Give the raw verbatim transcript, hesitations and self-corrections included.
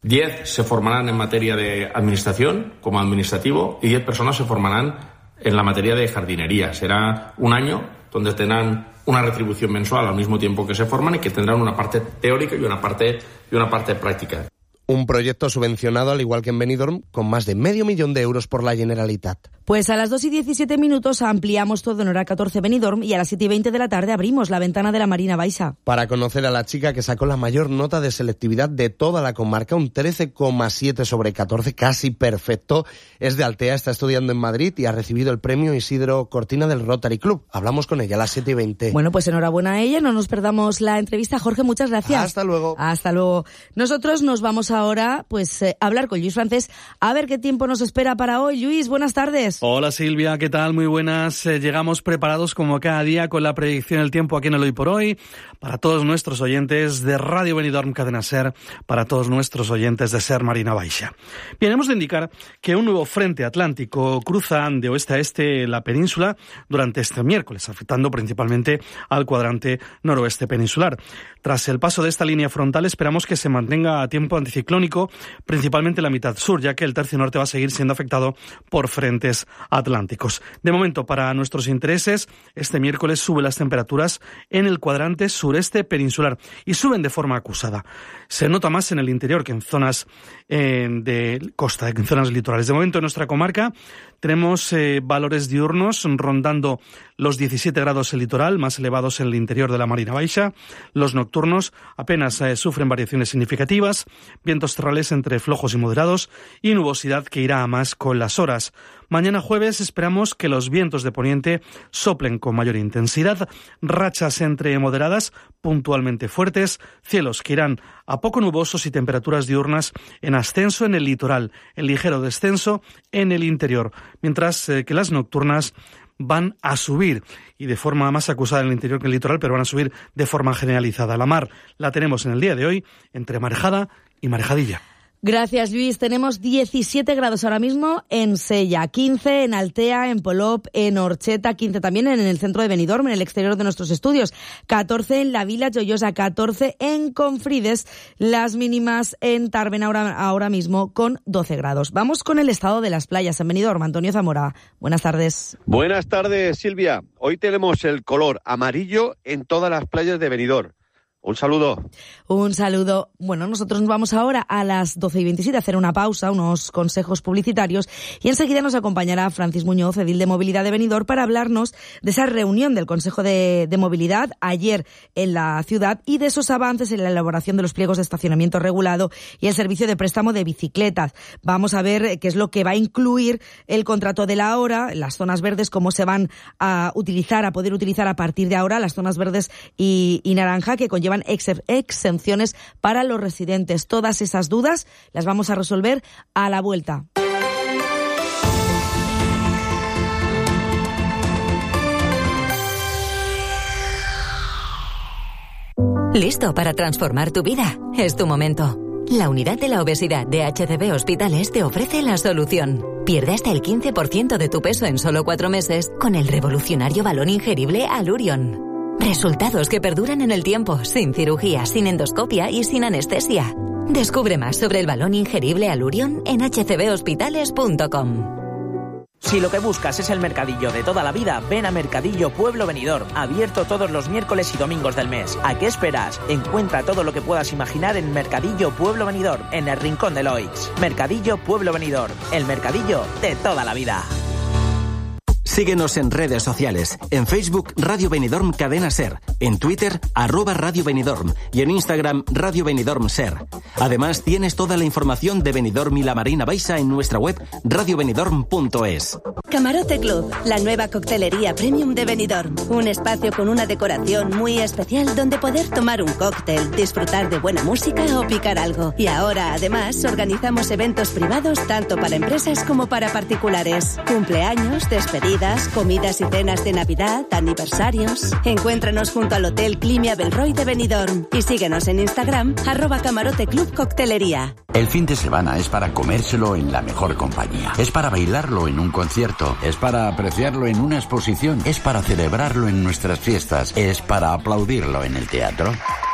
diez se formarán en materia de administración, como administrativo, y diez personas se formarán en la materia de jardinería. Será un año donde tendrán una retribución mensual al mismo tiempo que se forman y que tendrán una parte teórica y una parte, y una parte práctica. Un proyecto subvencionado, al igual que en Benidorm, con más de medio millón de euros por la Generalitat. Pues a las dos y diecisiete minutos ampliamos todo en hora catorce Benidorm y a las siete y veinte de la tarde abrimos la ventana de la Marina Baixa. Para conocer a la chica que sacó la mayor nota de selectividad de toda la comarca, un trece coma siete sobre catorce, casi perfecto. Es de Altea, está estudiando en Madrid y ha recibido el premio Isidro Cortina del Rotary Club. Hablamos con ella a las siete y veinte. Bueno, pues enhorabuena a ella, no nos perdamos la entrevista. Jorge, muchas gracias. Hasta luego. Hasta luego. Nosotros nos vamos ahora pues eh, a hablar con Lluís Francés, a ver qué tiempo nos espera para hoy. Lluís, buenas tardes. Hola Silvia, ¿qué tal? Muy buenas. Eh, llegamos preparados como cada día con la predicción del tiempo aquí en el Hoy por Hoy, para todos nuestros oyentes de Radio Benidorm Cadena Ser, para todos nuestros oyentes de Ser Marina Baixa. Bien, hemos de indicar que un nuevo frente atlántico cruza de oeste a este la península durante este miércoles, afectando principalmente al cuadrante noroeste peninsular. Tras el paso de esta línea frontal esperamos que se mantenga a tiempo anticiclónico, principalmente en la mitad sur, ya que el tercio norte va a seguir siendo afectado por frentes atlánticos. De momento, para nuestros intereses, este miércoles suben las temperaturas en el cuadrante sureste peninsular y suben de forma acusada. Se nota más en el interior que en zonas eh, de costa, en zonas litorales. De momento, en nuestra comarca tenemos eh, valores diurnos rondando los diecisiete grados en el litoral, más elevados en el interior de la Marina Baixa. Los nocturnos apenas eh, sufren variaciones significativas, vientos terrales entre flojos y moderados y nubosidad que irá a más con las horas. Mañana jueves esperamos que los vientos de poniente soplen con mayor intensidad, rachas entre moderadas, puntualmente fuertes, cielos que irán a poco nubosos y temperaturas diurnas en ascenso en el litoral, en ligero descenso en el interior, mientras eh, que las nocturnas van a subir y de forma más acusada en el interior que en el litoral, pero van a subir de forma generalizada. La mar la tenemos en el día de hoy entre marejada y marejadilla. Gracias, Luis. Tenemos diecisiete grados ahora mismo en Sella, quince en Altea, en Polop, en Orcheta, quince también en el centro de Benidorm, en el exterior de nuestros estudios, catorce en la Vila Joyosa, catorce en Confrides, las mínimas en Tàrbena ahora, ahora mismo con doce grados. Vamos con el estado de las playas en Benidorm. Antonio Zamora, buenas tardes. Buenas tardes, Silvia. Hoy tenemos el color amarillo en todas las playas de Benidorm. Un saludo. Un saludo. Bueno, nosotros nos vamos ahora a las doce y veintisiete a hacer una pausa, unos consejos publicitarios, y enseguida nos acompañará Francis Muñoz, edil de Movilidad de Benidorm, para hablarnos de esa reunión del Consejo de, de Movilidad ayer en la ciudad y de esos avances en la elaboración de los pliegos de estacionamiento regulado y el servicio de préstamo de bicicletas. Vamos a ver qué es lo que va a incluir el contrato de la hora, las zonas verdes, cómo se van a utilizar, a poder utilizar a partir de ahora las zonas verdes y, y naranja, que conllevan exenciones para los residentes. Todas esas dudas las vamos a resolver a la vuelta. ¿Listo para transformar tu vida? Es tu momento. La unidad de la obesidad de H C B Hospitales te ofrece la solución. Pierde hasta el quince por ciento de tu peso en solo cuatro meses con el revolucionario balón ingerible Allurion. Resultados que perduran en el tiempo, sin cirugía, sin endoscopia y sin anestesia. Descubre más sobre el balón ingerible Allurion en h c b hospitales punto com. Si lo que buscas es el mercadillo de toda la vida, ven a Mercadillo Pueblo Benidorm, abierto todos los miércoles y domingos del mes. ¿A qué esperas? Encuentra todo lo que puedas imaginar en Mercadillo Pueblo Benidorm, en el Rincón de Loix. Mercadillo Pueblo Benidorm, el mercadillo de toda la vida. Síguenos en redes sociales, en Facebook Radio Benidorm Cadena Ser, en Twitter arroba Radio Benidorm y en Instagram Radio Benidorm Ser. Además tienes toda la información de Benidorm y la Marina Baixa en nuestra web radio benidorm punto es. Camarote Club, la nueva coctelería premium de Benidorm. Un espacio con una decoración muy especial donde poder tomar un cóctel, disfrutar de buena música o picar algo. Y ahora además organizamos eventos privados tanto para empresas como para particulares. Cumpleaños, despedidas, comidas y cenas de Navidad, aniversarios. Encuéntranos junto al Hotel Climia Belroy de Benidorm y síguenos en Instagram, arroba Camarote Club Coctelería. El fin de semana es para comérselo en la mejor compañía. Es para bailarlo en un concierto. Es para apreciarlo en una exposición. Es para celebrarlo en nuestras fiestas. Es para aplaudirlo en el teatro.